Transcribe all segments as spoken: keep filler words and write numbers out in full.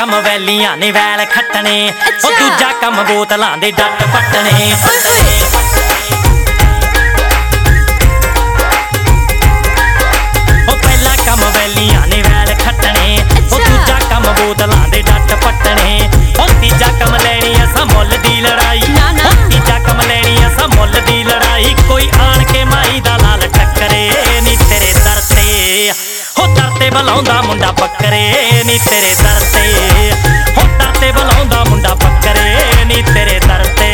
कम वैलियां ने वैल खट्टने ओ दूजा कम बोतलां दे डट पट्टने ओ पहला कम वैलियां ने वैल खट्टने ओ दूजा कम बोतलां दे डट पट्टने ओ तीजा कम लैनी असां मुੱਲ दी लड़ाई ओ तीजा कम लैनी असां मुੱਲ दी लड़ाई कोई आण के माई दा लाल टक्करे नी तेरे दर ते हो दर ते बुलाउंदा मुंडा बकरे नी तेरे दर ते हो दर ते बुलाउंदा मुंडा बकरे नी तेरे दर ते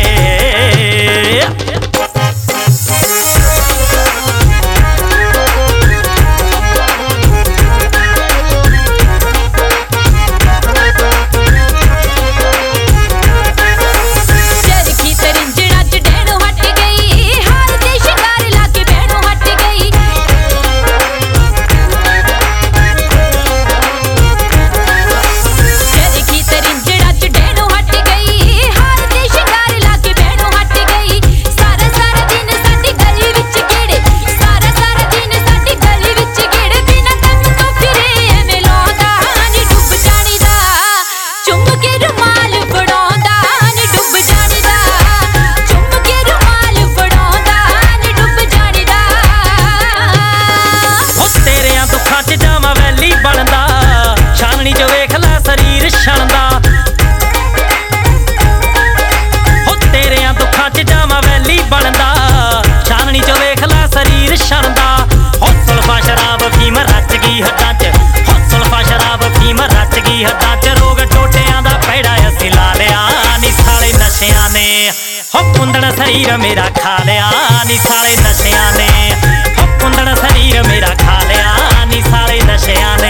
हो कुंदन शरीर मेरा खा लिया नी साले नशियां ने हो कुंदन शरीर मेरा खा लिया नी साले नशियां ने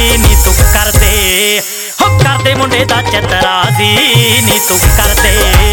नी तू कर दे मुंडे दा चतराजी नी तू कर दे।